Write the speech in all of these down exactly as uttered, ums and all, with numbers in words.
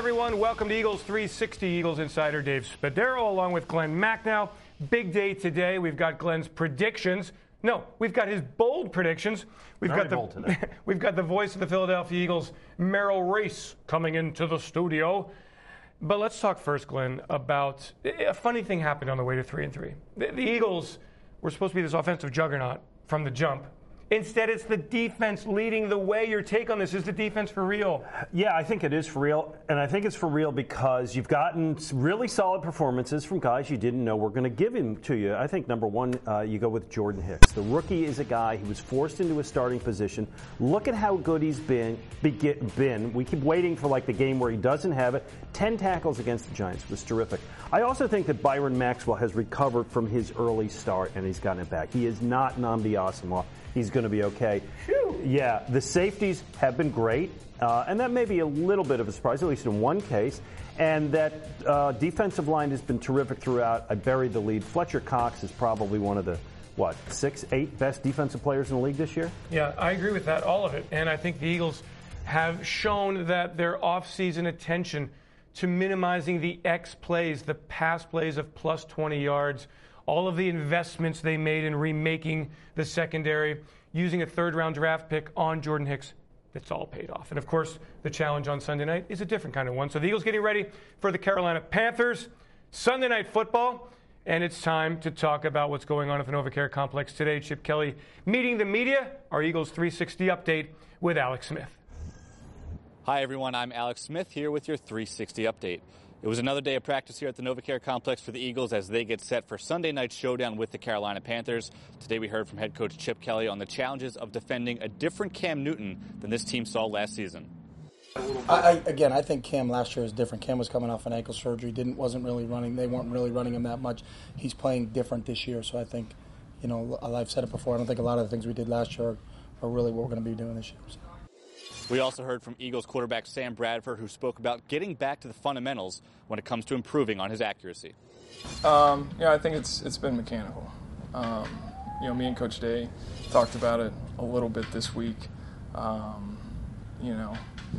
everyone. Welcome to Eagles three sixty. Eagles insider Dave Spadaro along with Glenn Macnow. Big day today. We've got Glenn's predictions. No, we've got his bold predictions. We've Very got the bold today. we've got the voice of the Philadelphia Eagles, Merrill Reese, coming into the studio. But let's talk first, Glenn, about a funny thing happened on the way to three and three. The, the Eagles were supposed to be this offensive juggernaut from the jump. Instead, it's the defense leading the way. Your take on this, is the defense for real? Yeah, I think it is for real. And I think it's for real because you've gotten really solid performances from guys you didn't know were going to give him to you. I think, number one, uh, you go with Jordan Hicks. The rookie is a guy who was forced into a starting position. Look at how good he's been. been. We keep waiting for, like, the game where he doesn't have it. Ten tackles against the Giants was terrific. I also think that Byron Maxwell has recovered from his early start, and he's gotten it back. He is not Nnamdi Asomugha. He's going to be okay. Phew. Yeah, the safeties have been great, uh, and that may be a little bit of a surprise, at least in one case. And that uh, defensive line has been terrific throughout. I buried the lead. Fletcher Cox is probably one of the, what, six, eight best defensive players in the league this year? Yeah, I agree with that, all of it. And I think the Eagles have shown that their offseason attention to minimizing the X plays, the pass plays of plus twenty yards, all of the investments they made in remaking the secondary, using a third-round draft pick on Jordan Hicks, it's all paid off. And, of course, the challenge on Sunday night is a different kind of one. So the Eagles getting ready for the Carolina Panthers, Sunday Night Football, and it's time to talk about what's going on at the NovaCare Complex today. Chip Kelly meeting the media, our Eagles three sixty update with Alex Smith. Hi, everyone. I'm Alex Smith here with your three sixty update. It was another day of practice here at the NovaCare Complex for the Eagles as they get set for Sunday night's showdown with the Carolina Panthers. Today we heard from head coach Chip Kelly on the challenges of defending a different Cam Newton than this team saw last season. I, I, again, I think Cam last year was different. Cam was coming off an ankle surgery, didn't wasn't really running. They weren't really running him that much. He's playing different this year, so I think, you know, I've said it before. I don't think a lot of the things we did last year are, are really what we're going to be doing this year. So. We also heard from Eagles quarterback Sam Bradford, who spoke about getting back to the fundamentals when it comes to improving on his accuracy. Um, yeah, I think it's it's been mechanical. Um, you know, me and Coach Day talked about it a little bit this week. Um, you know,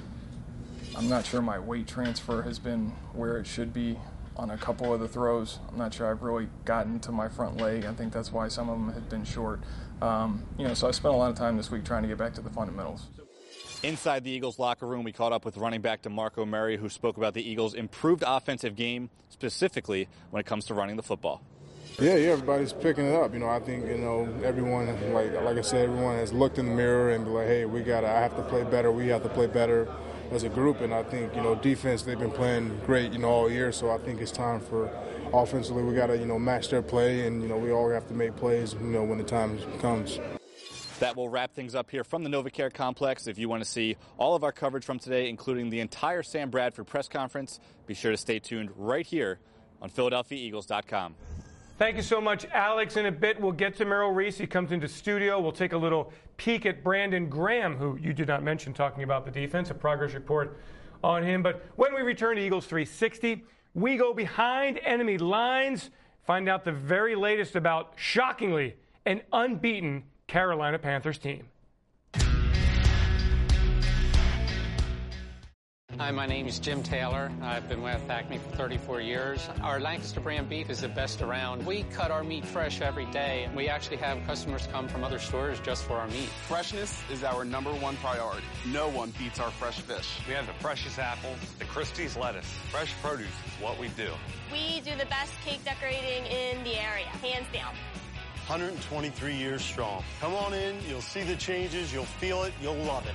I'm not sure my weight transfer has been where it should be on a couple of the throws. I'm not sure I've really gotten to my front leg. I think that's why some of them have been short. Um, you know, so I spent a lot of time this week trying to get back to the fundamentals. Inside the Eagles locker room, we caught up with running back DeMarco Murray, who spoke about the Eagles' improved offensive game, specifically when it comes to running the football. Yeah, yeah, everybody's picking it up. You know, I think, you know, everyone, like like I said, everyone has looked in the mirror and be like, hey, we got to, I have to play better. We have to play better as a group. And I think, you know, defense, they've been playing great, you know, all year. So I think it's time for offensively, we got to, you know, match their play. And, you know, we all have to make plays, you know, when the time comes. That will wrap things up here from the NovaCare Complex. If you want to see all of our coverage from today, including the entire Sam Bradford press conference, be sure to stay tuned right here on Philadelphia Eagles dot com. Thank you so much, Alex. In a bit, we'll get to Merrill Reese. He comes into studio. We'll take a little peek at Brandon Graham, who you did not mention, talking about the defense, a progress report on him. But when we return to Eagles three sixty, we go behind enemy lines, find out the very latest about, shockingly, an unbeaten Carolina Panthers team. Hi, my name is Jim Taylor. I've been with Acme for thirty-four years. Our Lancaster brand beef is the best around. We cut our meat fresh every day. We actually have customers come from other stores just for our meat. Freshness is our number one priority. No one beats our fresh fish. We have the freshest apples, the Christie's lettuce. Fresh produce is what we do. We do the best cake decorating in the area, hands down. one hundred twenty-three years strong. Come on in, you'll see the changes, you'll feel it, you'll love it.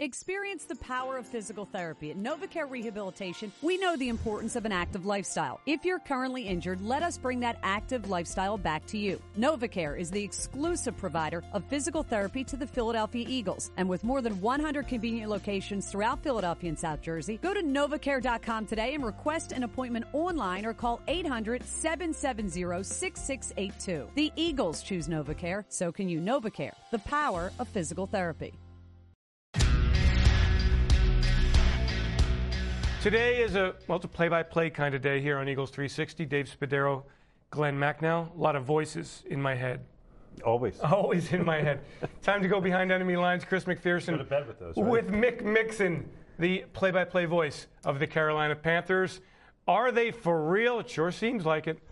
Experience the power of physical therapy. At NovaCare Rehabilitation, we know the importance of an active lifestyle. If you're currently injured, let us bring that active lifestyle back to you. NovaCare is the exclusive provider of physical therapy to the Philadelphia Eagles. And with more than one hundred convenient locations throughout Philadelphia and South Jersey, go to novacare dot com today and request an appointment online or call eight hundred, seven seven zero, six six eight two. The Eagles choose NovaCare, so can you. NovaCare, the power of physical therapy. Today is a, well, it's a play-by-play kind of day here on Eagles three sixty. Dave Spadaro, Glenn Macnow. A lot of voices in my head. Always. Always in my head. Time to go behind enemy lines. Chris McPherson. Go to bed with those, right? With Mick Mixon, the play-by-play voice of the Carolina Panthers. Are they for real? It sure seems like it.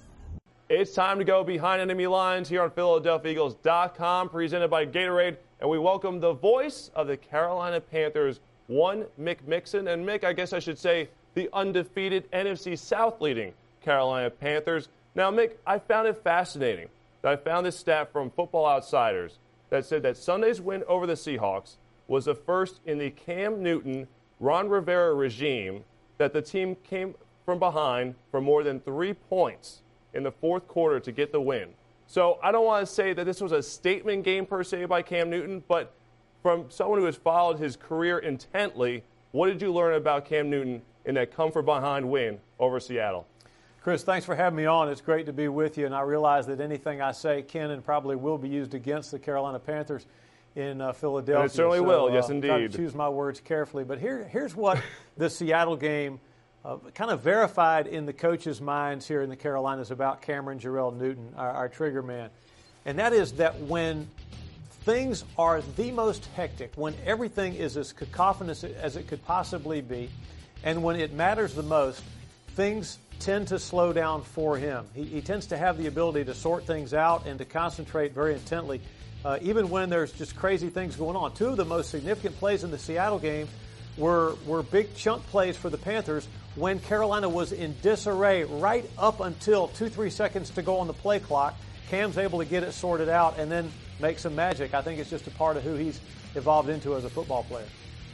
It's time to go behind enemy lines here on Philadelphia Eagles dot com, presented by Gatorade. And we welcome the voice of the Carolina Panthers, one Mick Mixon. And Mick, I guess I should say the undefeated N F C South leading Carolina Panthers. Now, Mick, I found it fascinating that I found this stat from Football Outsiders that said that Sunday's win over the Seahawks was the first in the Cam Newton, Ron Rivera regime that the team came from behind for more than three points in the fourth quarter to get the win. So I don't want to say that this was a statement game per se by Cam Newton, but from someone who has followed his career intently, what did you learn about Cam Newton in that come-from-behind win over Seattle? Chris, thanks for having me on. It's great to be with you, and I realize that anything I say can and probably will be used against the Carolina Panthers in uh, Philadelphia. And it certainly so, will, uh, yes, indeed. Try to choose my words carefully. But here, here's what the Seattle game uh, kind of verified in the coaches' minds here in the Carolinas about Cameron Jarrell Newton, our, our trigger man. And that is that when things are the most hectic, when everything is as cacophonous as it could possibly be, and when it matters the most, things tend to slow down for him. He, he tends to have the ability to sort things out and to concentrate very intently, uh, even when there's just crazy things going on. Two of the most significant plays in the Seattle game were, were big chunk plays for the Panthers when Carolina was in disarray right up until two, three seconds to go on the play clock. Cam's able to get it sorted out and then make some magic. I think it's just a part of who he's evolved into as a football player.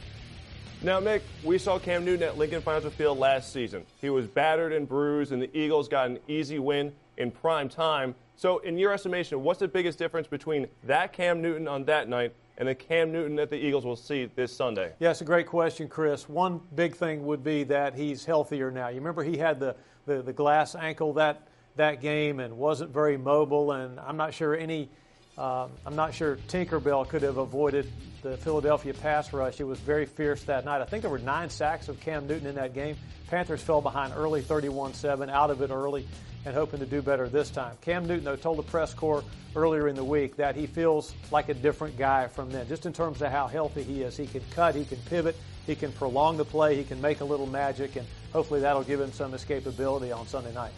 Now, Mick, we saw Cam Newton at Lincoln Financial Field last season. He was battered and bruised, and the Eagles got an easy win in prime time. So, in your estimation, what's the biggest difference between that Cam Newton on that night and the Cam Newton that the Eagles will see this Sunday? Yeah, it's a great question, Chris. One big thing would be that he's healthier now. You remember he had the, the, the glass ankle that, that game and wasn't very mobile, and I'm not sure any uh, I'm not sure Tinkerbell could have avoided the Philadelphia pass rush. It was very fierce that night. I think there were nine sacks of Cam Newton in that game. Panthers fell behind early, thirty-one seven, out of it early, and hoping to do better this time. Cam Newton, though, told the press corps earlier in the week that he feels like a different guy from then, just in terms of how healthy he is. He can cut, he can pivot, he can prolong the play, he can make a little magic, and hopefully that'll give him some escapability on Sunday night.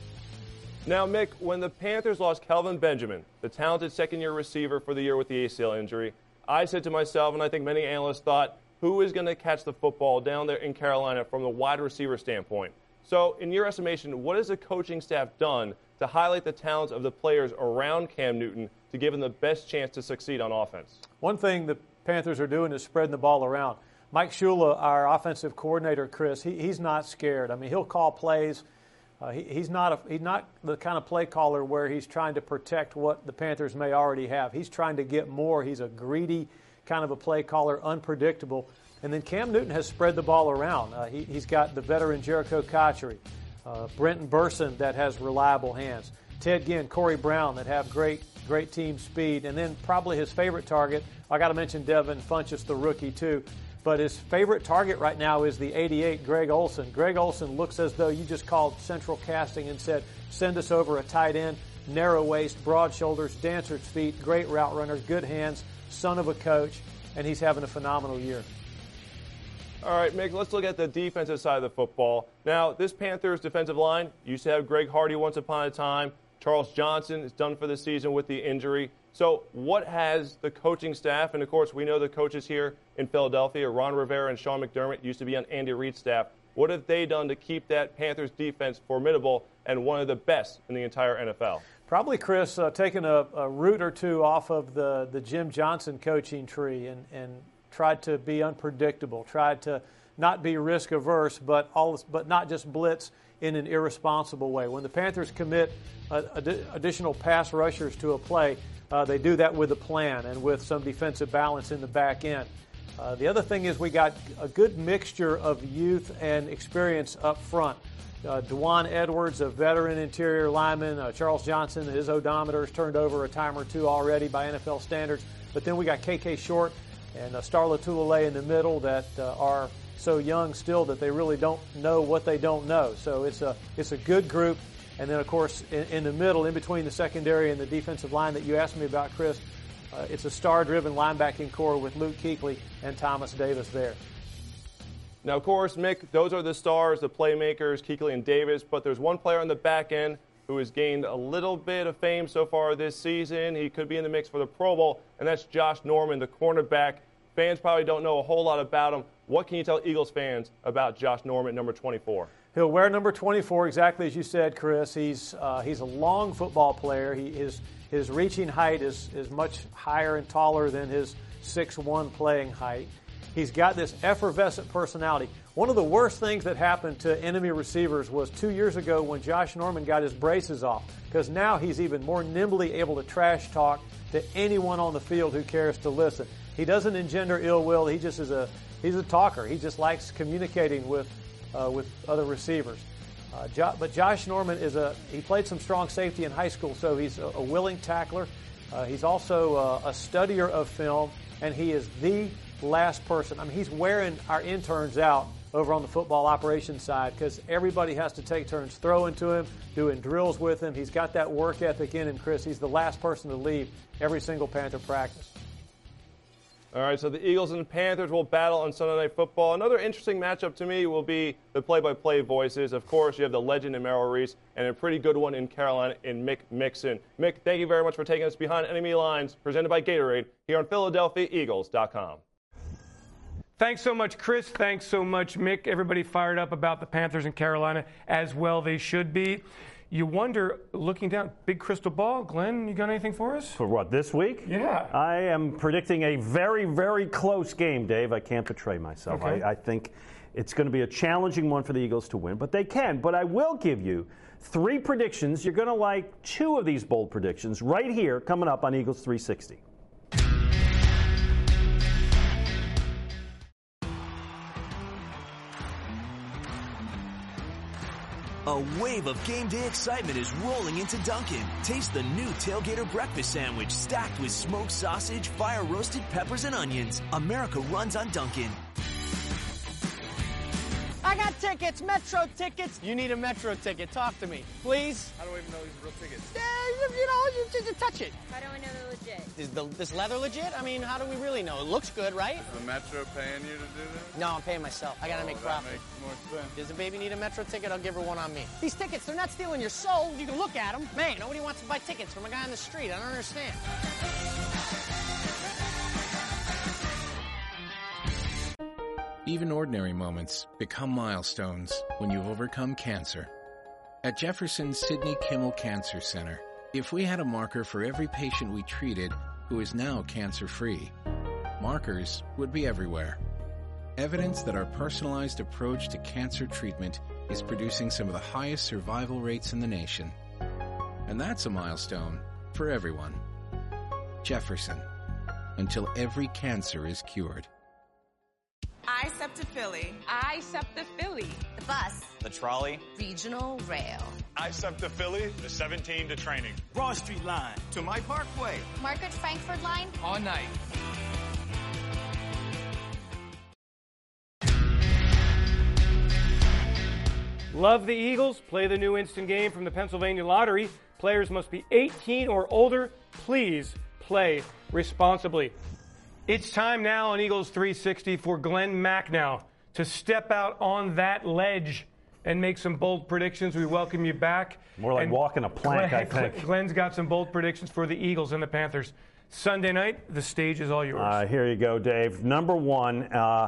Now, Mick, when the Panthers lost Kelvin Benjamin, the talented second-year receiver for the year with the A C L injury, I said to myself, and I think many analysts thought, who is going to catch the football down there in Carolina from the wide receiver standpoint? So, in your estimation, what has the coaching staff done to highlight the talents of the players around Cam Newton to give him the best chance to succeed on offense? One thing the Panthers are doing is spreading the ball around. Mike Shula, our offensive coordinator, Chris, he, he's not scared. I mean, he'll call plays. Uh, he, he's not a, he's not the kind of play caller where he's trying to protect what the Panthers may already have. He's trying to get more. He's a greedy kind of a play caller, unpredictable. And then Cam Newton has spread the ball around. Uh, he, he's got the veteran Jericho Cotchery, uh, Brenton Burson that has reliable hands, Ted Ginn, Corey Brown that have great great team speed, and then probably his favorite target, I got to mention Devin Funchess, the rookie, too. But his favorite target right now is the eighty-eight, Greg Olsen. Greg Olsen looks as though you just called Central Casting and said, send us over a tight end, narrow waist, broad shoulders, dancer's feet, great route runner, good hands, son of a coach, and he's having a phenomenal year. All right, Mick, let's look at the defensive side of the football. Now, this Panthers defensive line used to have Greg Hardy once upon a time. Charles Johnson is done for the season with the injury. So what has the coaching staff, and of course we know the coaches here in Philadelphia, Ron Rivera and Sean McDermott used to be on Andy Reid's staff, what have they done to keep that Panthers defense formidable and one of the best in the entire N F L? Probably, Chris, uh, taking a, a root or two off of the, the Jim Johnson coaching tree and, and tried to be unpredictable, tried to not be risk averse, but all but not just blitz in an irresponsible way. When the Panthers commit uh, ad- additional pass rushers to a play, uh, they do that with a plan and with some defensive balance in the back end. Uh, the other thing is we got a good mixture of youth and experience up front. Uh, Dewan Edwards, a veteran interior lineman. Uh, Charles Johnson, his odometer has turned over a time or two already by N F L standards. But then we got K K Short and uh, Starla Tulele in the middle that uh, are so young still that they really don't know what they don't know. So it's a it's a good group. And then, of course, in, in the middle, in between the secondary and the defensive line that you asked me about, Chris, uh, it's a star-driven linebacking core with Luke Kuechly and Thomas Davis there. Now, of course, Mick, those are the stars, the playmakers, Kuechly and Davis, but there's one player on the back end who has gained a little bit of fame so far this season. He could be in the mix for the Pro Bowl, and that's Josh Norman, the cornerback. Fans probably don't know a whole lot about him. What can you tell Eagles fans about Josh Norman, number twenty-four? He'll wear number twenty-four, exactly as you said, Chris. He's uh, he's a long football player. He, his his reaching height is, is much higher and taller than his six one playing height. He's got this effervescent personality. One of the worst things that happened to enemy receivers was two years ago when Josh Norman got his braces off, because now he's even more nimbly able to trash talk to anyone on the field who cares to listen. He doesn't engender ill will. He just is a he's a talker. He just likes communicating with uh, with other receivers. Uh, jo- but Josh Norman is a he played some strong safety in high school, so he's a, a willing tackler. Uh, he's also uh, a studier of film, and he is the last person. I mean, he's wearing our interns out over on the football operations side because everybody has to take turns throwing to him, doing drills with him. He's got that work ethic in him, Chris. He's the last person to leave every single Panther practice. All right, so the Eagles and the Panthers will battle on Sunday Night Football. Another interesting matchup to me will be the play-by-play voices. Of course, you have the legend in Merrill Reese and a pretty good one in Carolina in Mick Mixon. Mick, thank you very much for taking us behind enemy lines, presented by Gatorade here on Philadelphia Eagles dot com. Thanks so much, Chris. Thanks so much, Mick. Everybody fired up about the Panthers in Carolina, as well they should be. You wonder, looking down, big crystal ball, Glenn, you got anything for us? For what, this week? Yeah. I am predicting a very, very close game, Dave. I can't betray myself. Okay. I, I think it's going to be a challenging one for the Eagles to win, but they can. But I will give you three predictions. You're going to like two of these bold predictions right here coming up on Eagles three sixty. A wave of game day excitement is rolling into Dunkin'. Taste the new Tailgater Breakfast Sandwich stacked with smoked sausage, fire-roasted peppers, and onions. America runs on Dunkin'. I got tickets, Metro tickets. You need a Metro ticket. Talk to me, please. How do I even know these are real tickets? Yeah, you, you know, you just touch it. How do I know they're legit? Is the, this leather legit? I mean, how do we really know? It looks good, right? Is the Metro paying you to do this? No, I'm paying myself. I gotta oh, make that profit. Makes more sense. Does the baby need a Metro ticket? I'll give her one on me. These tickets, they're not stealing your soul. You can look at them. Man, nobody wants to buy tickets from a guy on the street. I don't understand. Even ordinary moments become milestones when you overcome cancer. At Jefferson's Sidney Kimmel Cancer Center, if we had a marker for every patient we treated who is now cancer-free, markers would be everywhere. Evidence that our personalized approach to cancer treatment is producing some of the highest survival rates in the nation. And that's a milestone for everyone. Jefferson, until every cancer is cured. I-SEPTA-Philly. I-SEPTA-Philly. The bus. The trolley. Regional Rail. I-SEPTA-Philly. The seventeen to training. Broad Street Line. To my Parkway. Margaret Frankfurt Line. All night. Love the Eagles? Play the new instant game from the Pennsylvania Lottery. Players must be eighteen or older. Please play responsibly. It's time now on Eagles three sixty for Glenn Macnow to step out on that ledge and make some bold predictions. We welcome you back. More like and walking a plank, Glenn, I think. Glenn's got some bold predictions for the Eagles and the Panthers. Sunday night, the stage is all yours. Uh, here you go, Dave. Number one, uh,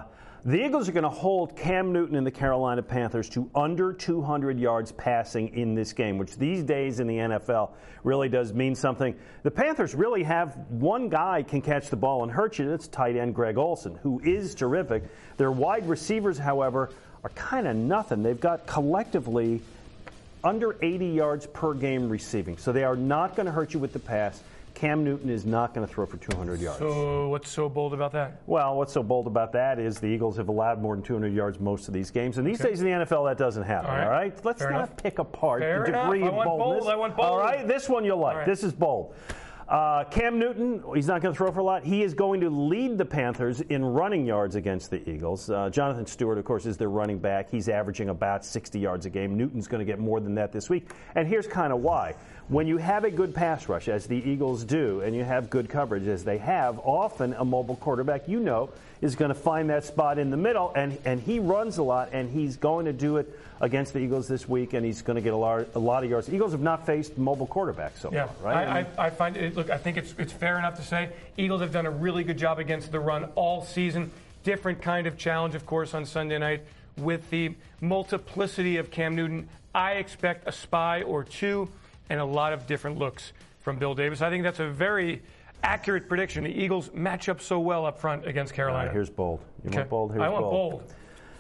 The Eagles are going to hold Cam Newton and the Carolina Panthers to under two hundred yards passing in this game, which these days in the N F L really does mean something. The Panthers really have one guy can catch the ball and hurt you. That's tight end Greg Olsen, who is terrific. Their wide receivers, however, are kind of nothing. They've got collectively under eighty yards per game receiving, so they are not going to hurt you with the pass. Cam Newton is not going to throw for two hundred yards. So what's so bold about that? Well, what's so bold about that is the Eagles have allowed more than two hundred yards most of these games. And these okay. days in the N F L, that doesn't happen, all right? All right? Let's Fair not enough. pick apart Fair the degree enough. of I want boldness. bold. I want bold. All right? This one you'll like. Right. This is bold. Uh, Cam Newton, he's not going to throw for a lot. He is going to lead the Panthers in running yards against the Eagles. Uh, Jonathan Stewart, of course, is their running back. He's averaging about sixty yards a game. Newton's going to get more than that this week. And here's kind of why. When you have a good pass rush, as the Eagles do, and you have good coverage, as they have, often a mobile quarterback, you know, is going to find that spot in the middle, and, and he runs a lot, and he's going to do it against the Eagles this week, and he's going to get a lot, a lot of yards. The Eagles have not faced mobile quarterbacks so yeah, far, right? I, I, I find it, look, I think it's, it's fair enough to say Eagles have done a really good job against the run all season. Different kind of challenge, of course, on Sunday night with the multiplicity of Cam Newton. I expect a spy or two and a lot of different looks from Bill Davis. I think that's a very accurate prediction. The Eagles match up so well up front against Carolina. Right, here's bold. You okay. want bold? Here's I want bold. bold.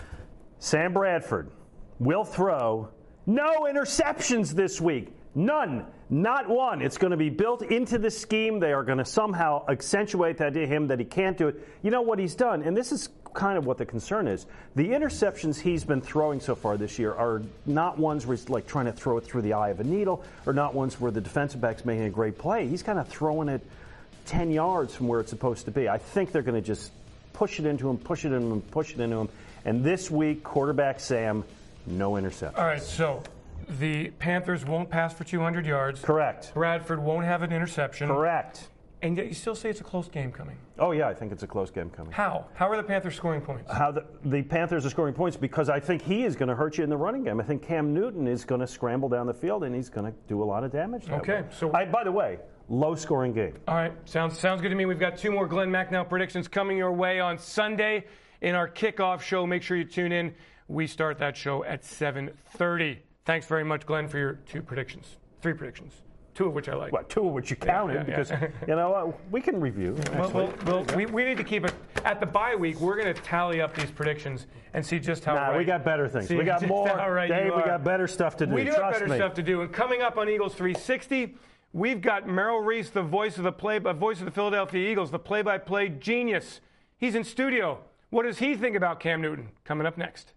Sam Bradford will throw no interceptions this week. None. Not one. It's going to be built into the scheme. They are going to somehow accentuate that to him that he can't do it. You know what he's done, and this is kind of what the concern is. The interceptions he's been throwing so far this year are not ones where he's like trying to throw it through the eye of a needle, or not ones where the defensive back's making a great play. He's kind of throwing it ten yards from where it's supposed to be. I think they're going to just push it into him, push it into him, push it into him. And this week, quarterback Sam, no interceptions. All right, so the Panthers won't pass for two hundred yards. Correct. Bradford won't have an interception. Correct. And yet you still say it's a close game coming. Oh, yeah, I think it's a close game coming. How? How are the Panthers scoring points? How the, the Panthers are scoring points because I think he is going to hurt you in the running game. I think Cam Newton is going to scramble down the field, and he's going to do a lot of damage that Okay, way. so I, by the way, low-scoring game. All right, sounds sounds good to me. We've got two more Glenn Macnow predictions coming your way on Sunday in our kickoff show. Make sure you tune in. We start that show at seven thirty. Thanks very much, Glenn, for your two predictions. Three predictions. Two of which I like. Well, two of which you counted yeah, yeah, because, yeah. you know, uh, we can review. Well, well, well we, we need to keep it. At the bye week, we're going to tally up these predictions and see just how nah, right. we got better things. See we got more. Right Dave, we got better stuff to do. We do Trust have better me. stuff to do. And coming up on Eagles three sixty, we've got Merrill Reese, the voice of the play, uh, voice of the Philadelphia Eagles, the play-by-play genius. He's in studio. What does he think about Cam Newton? Coming up next.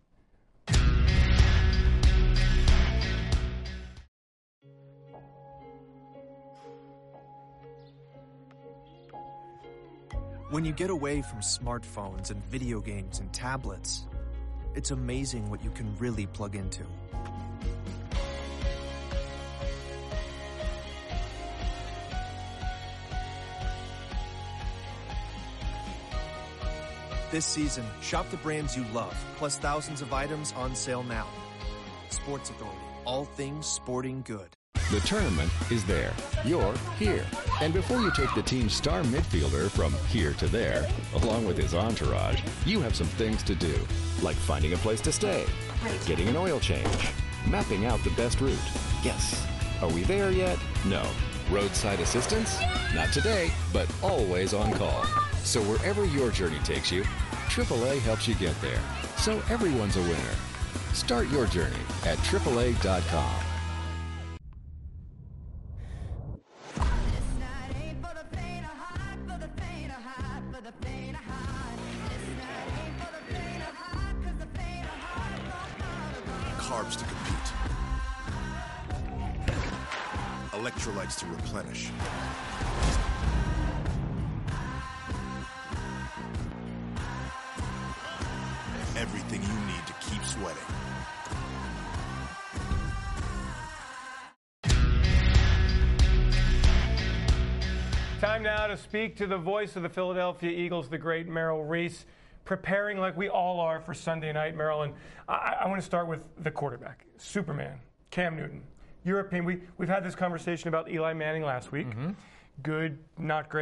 When you get away from smartphones and video games and tablets, it's amazing what you can really plug into. This season, shop the brands you love, plus thousands of items on sale now. Sports Authority, all things sporting good. The tournament is there. You're here. And before you take the team's star midfielder from here to there, along with his entourage, you have some things to do, like finding a place to stay, getting an oil change, mapping out the best route. Yes. Are we there yet? No. Roadside assistance? Not today, but always on call. So wherever your journey takes you, triple A helps you get there. So everyone's a winner. Start your journey at triple A dot com. Carbs to compete. Electrolytes to replenish. Everything you need to keep sweating. Time now to speak to the voice of the Philadelphia Eagles, the great Merrill Reese, preparing like we all are for Sunday night, Merrill. And I, I want to start with the quarterback, Superman, Cam Newton. Your opinion, we, we've had this conversation about Eli Manning last week. Mm-hmm. Good, not great,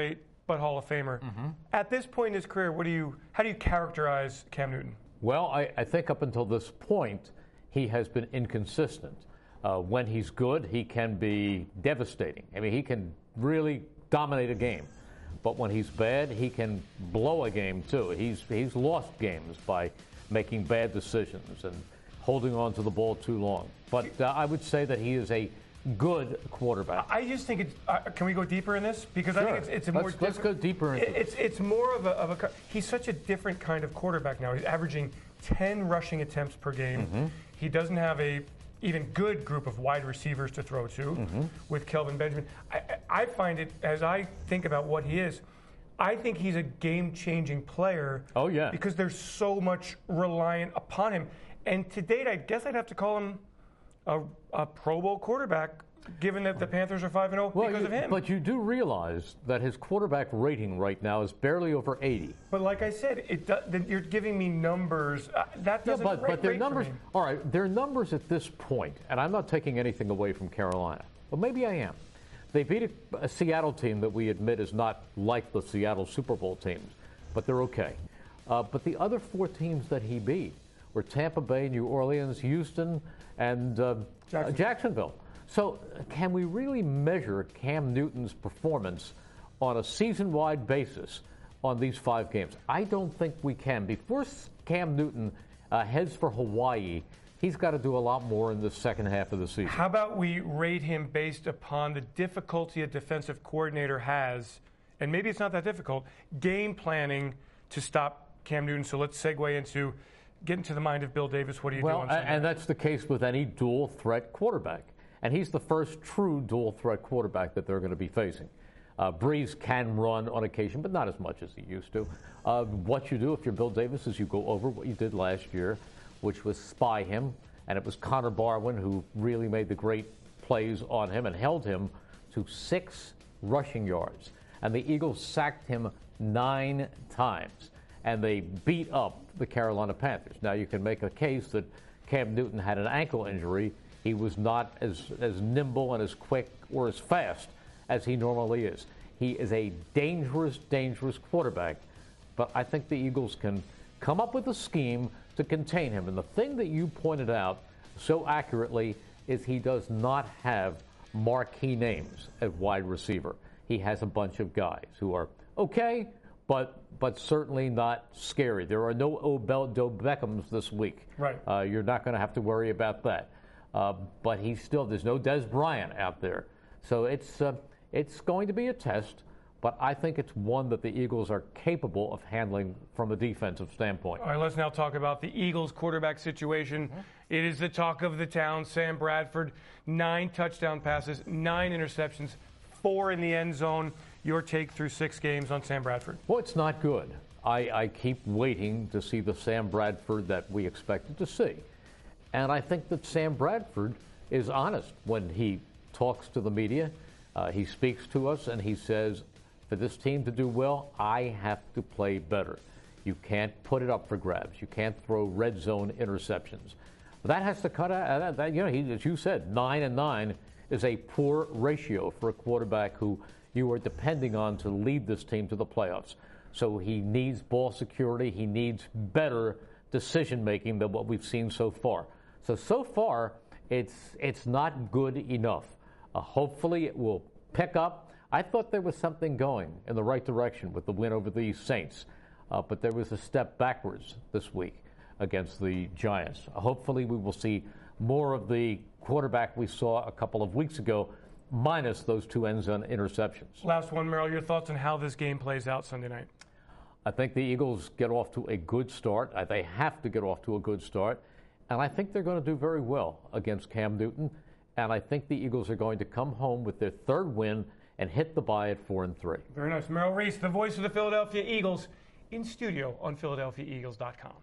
but Hall of Famer. Mm-hmm. At this point in his career, what do you, how do you characterize Cam Newton? Well, I, I think up until this point, he has been inconsistent. Uh, when he's good, he can be devastating. I mean, he can really dominate a game. But when he's bad, he can blow a game, too. He's, he's lost games by making bad decisions and holding on to the ball too long. But uh, I would say that he is a good quarterback. I just think it's. Uh, can we go deeper in this? Because sure. I think it's, it's a let's, more. Let's go deeper into it, It's it's more of a, of a. He's such a different kind of quarterback now. He's averaging ten rushing attempts per game. Mm-hmm. He doesn't have a even good group of wide receivers to throw to mm-hmm. with Kelvin Benjamin. I, I find it, as I think about what he is, I think he's a game-changing player. Oh yeah. Because there's so much reliant upon him. And to date, I guess I'd have to call him a, a Pro Bowl quarterback, given that the Panthers are five and oh well, because you, of him. But you do realize that his quarterback rating right now is barely over eighty. But like I said, it do, you're giving me numbers. Uh, that doesn't yeah, but, rate, but their rate numbers, for me. all right, their numbers at this point, and I'm not taking anything away from Carolina, but maybe I am. They beat a, a Seattle team that we admit is not like the Seattle Super Bowl teams, but they're okay. Uh, but the other four teams that he beat were Tampa Bay, New Orleans, Houston, and uh, Jacksonville. Uh, Jacksonville. So can we really measure Cam Newton's performance on a season-wide basis on these five games? I don't think we can. Before Cam Newton uh, heads for Hawaii, he's got to do a lot more in the second half of the season. How about we rate him based upon the difficulty a defensive coordinator has, and maybe it's not that difficult, game planning to stop Cam Newton. So let's segue into get into the mind of Bill Davis. What do you well, do on Sunday? And that's the case with any dual-threat quarterback. And he's the first true dual-threat quarterback that they're going to be facing. Uh, Breeze can run on occasion, but not as much as he used to. Uh, what you do if you're Bill Davis is you go over what you did last year, which was spy him, and it was Connor Barwin who really made the great plays on him and held him to six rushing yards. And the Eagles sacked him nine times, and they beat up the Carolina Panthers. Now, you can make a case that Cam Newton had an ankle injury. He was not as, as nimble and as quick or as fast as he normally is. He is a dangerous, dangerous quarterback, but I think the Eagles can come up with a scheme to contain him. And the thing that you pointed out so accurately is he does not have marquee names at wide receiver. He has a bunch of guys who are okay, but but certainly not scary. There are no Odell Beckhams this week. Right. Uh, you're not going to have to worry about that. Uh, but he's still, there's no Des Bryant out there. So it's uh, it's going to be a test, but I think it's one that the Eagles are capable of handling from a defensive standpoint. All right, let's now talk about the Eagles quarterback situation. Mm-hmm. It is the talk of the town. Sam Bradford, nine touchdown passes, nine interceptions, four in the end zone. Your take through six games on Sam Bradford? Well, it's not good. I, I keep waiting to see the Sam Bradford that we expected to see. And I think that Sam Bradford is honest when he talks to the media. Uh, he speaks to us and he says, for this team to do well, I have to play better. You can't put it up for grabs. You can't throw red zone interceptions. That has to cut out. Uh, that, you know, he, as you said, nine and nine is a poor ratio for a quarterback who you are depending on to lead this team to the playoffs. So he needs ball security. He needs better decision making than what we've seen so far. So, so far, it's it's not good enough. Uh, hopefully, it will pick up. I thought there was something going in the right direction with the win over the Saints, uh, but there was a step backwards this week against the Giants. Uh, hopefully, we will see more of the quarterback we saw a couple of weeks ago, minus those two end zone interceptions. Last one, Merrill, your thoughts on how this game plays out Sunday night? I think the Eagles get off to a good start. Uh, they have to get off to a good start. And I think they're going to do very well against Cam Newton. And I think the Eagles are going to come home with their third win and hit the bye at four and three. Very nice. Merrill Reese, the voice of the Philadelphia Eagles, in studio on Philadelphia Eagles dot com.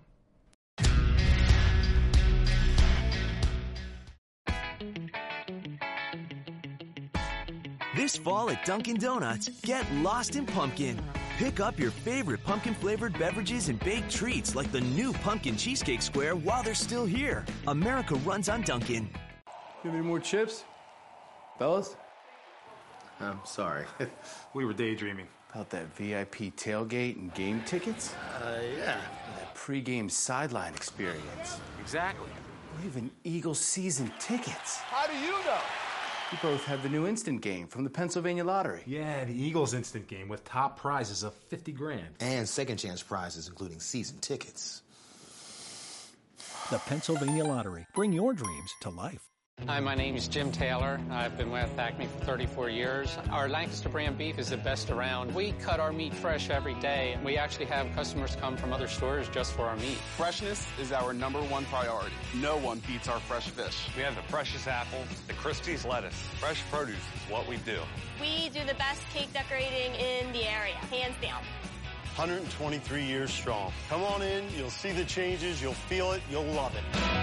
This fall at Dunkin' Donuts, get lost in pumpkin. Pick up your favorite pumpkin-flavored beverages and baked treats like the new Pumpkin Cheesecake Square while they're still here. America runs on Dunkin'. You need more chips? Fellas? I'm sorry. We were daydreaming. About that V I P tailgate and game tickets? Uh, yeah. That pregame sideline experience. Exactly. Or even Eagles season tickets. How do you know? We both have the new instant game from the Pennsylvania Lottery. Yeah, the Eagles instant game with top prizes of fifty grand. And second chance prizes, including season tickets. The Pennsylvania Lottery. Bring your dreams to life. Hi, my name is Jim Taylor. I've been with Acme for thirty-four years. Our Lancaster brand beef is the best around. We cut our meat fresh every day. We actually have customers come from other stores just for our meat. Freshness is our number one priority. No one beats our fresh fish. We have the freshest apples, the Christie's lettuce. Fresh produce is what we do. We do the best cake decorating in the area, hands down. one hundred twenty-three years strong. Come on in, you'll see the changes, you'll feel it, you'll love it.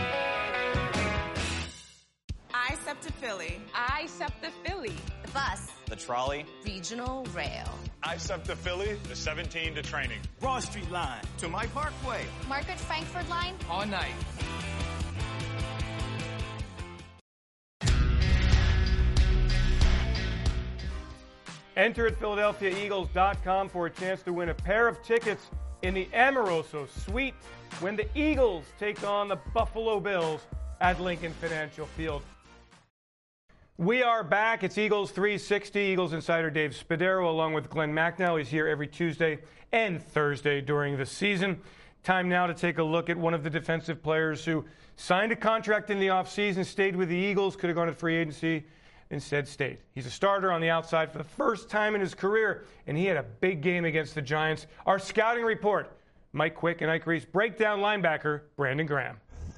I SEPTA Philly. I SEPTA Philly. The bus. The trolley. Regional Rail. I SEPTA Philly, the seventeen to training. Broad Street line to my Parkway. Margaret Frankford line. All night. Enter at Philadelphia Eagles dot com for a chance to win a pair of tickets in the Amoroso Suite when the Eagles take on the Buffalo Bills at Lincoln Financial Field. We are back. It's Eagles three sixty. Eagles insider Dave Spadaro along with Glenn Macnow. He's here every Tuesday and Thursday during the season. Time now to take a look at one of the defensive players who signed a contract in the offseason, stayed with the Eagles, could have gone to free agency, instead stayed. He's a starter on the outside for the first time in his career, and he had a big game against the Giants. Our scouting report, Mike Quick and Ike Reese, breakdown linebacker Brandon Graham.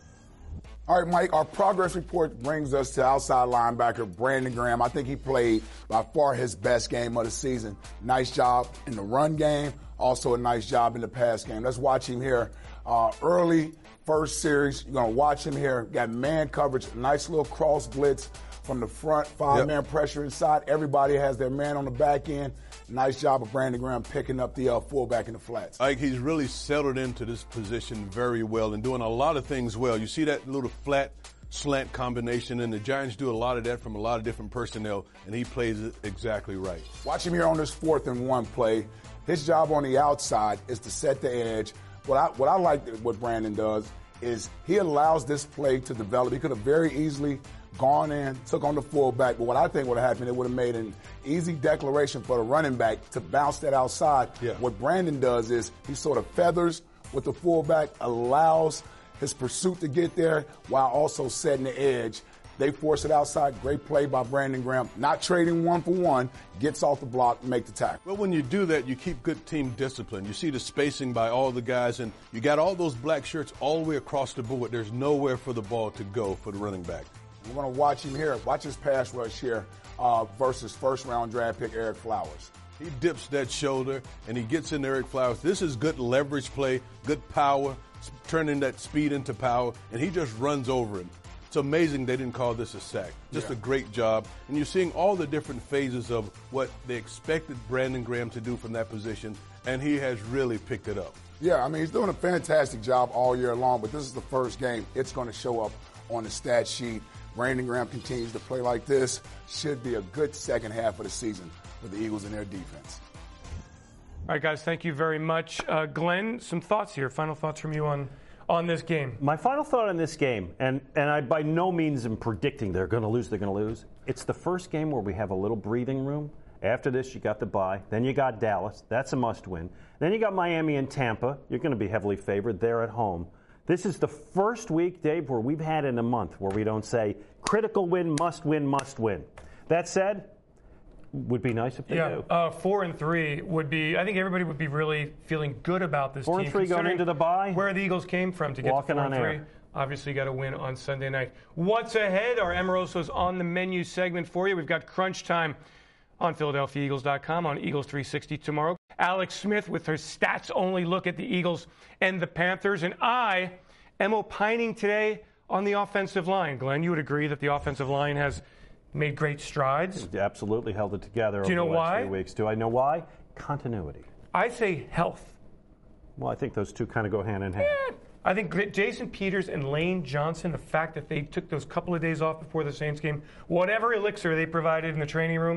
All right, Mike, our progress report brings us to outside linebacker Brandon Graham. I think he played by far his best game of the season. Nice job in the run game, also a nice job in the pass game. Let's watch him here. Uh, early first series, you're going to watch him here. Got man coverage, nice little cross blitz from the front, five-man yep. pressure inside. Everybody has their man on the back end. Nice job of Brandon Graham picking up the uh, fullback in the flats. Ike, he's really settled into this position very well and doing a lot of things well. You see that little flat slant combination, and the Giants do a lot of that from a lot of different personnel, and he plays it exactly right. Watch him here on this fourth and one play. His job on the outside is to set the edge. What I, what I like what Brandon does is he allows this play to develop. He could have very easily gone in, took on the fullback, but what I think would have happened, it would have made an easy declaration for the running back to bounce that outside. Yeah. What Brandon does is he sort of feathers with the fullback, allows his pursuit to get there while also setting the edge. They force it outside. Great play by Brandon Graham. Not trading one for one, gets off the block, make the tackle. Well, when you do that, you keep good team discipline. You see the spacing by all the guys, and you got all those black shirts all the way across the board. There's nowhere for the ball to go for the running back. We're going to watch him here. Watch his pass rush here uh, versus first-round draft pick Eric Flowers. He dips that shoulder, and he gets in Eric Flowers. This is good leverage play, good power, turning that speed into power, and he just runs over him. It's amazing they didn't call this a sack. Just yeah. a great job. And you're seeing all the different phases of what they expected Brandon Graham to do from that position, and he has really picked it up. Yeah, I mean, he's doing a fantastic job all year long, but this is the first game. It's going to show up on the stat sheet. Brandon Graham continues to play like this. Should be a good second half of the season for the Eagles and their defense. All right, guys, thank you very much. Uh, Glenn, some thoughts here. Final thoughts from you on, on this game. My final thought on this game, and, and I by no means am predicting they're going to lose, they're going to lose. It's the first game where we have a little breathing room. After this, you got the bye. Then you got Dallas. That's a must-win. Then you got Miami and Tampa. You're going to be heavily favored. They're at home. This is the first week, Dave, where we've had in a month where we don't say critical win, must win, must win. That said, would be nice if they yeah, do. Uh, four and three would be. I think everybody would be really feeling good about this four team. Four and three going into the bye. Where the Eagles came from to get Walking to four on and three. air. Obviously, got to win on Sunday night. What's ahead? Our Amoroso's on the menu segment for you. We've got Crunch Time on Philadelphia Eagles dot com, on Eagles three sixty tomorrow. Alex Smith with her stats-only look at the Eagles and the Panthers, and I am opining today on the offensive line. Glenn, you would agree that the offensive line has made great strides? It absolutely held it together Do you over know the last why? few weeks. Do I know why? Continuity. I say health. Well, I think those two kind of go hand in hand. Yeah. I think Jason Peters and Lane Johnson, the fact that they took those couple of days off before the Saints game, whatever elixir they provided in the training room,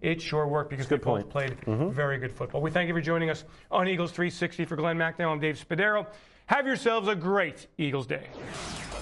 it sure worked because they both played mm-hmm. very good football. We thank you for joining us on Eagles three sixty. For Glenn McDowell, I'm Dave Spadaro. Have yourselves a great Eagles day.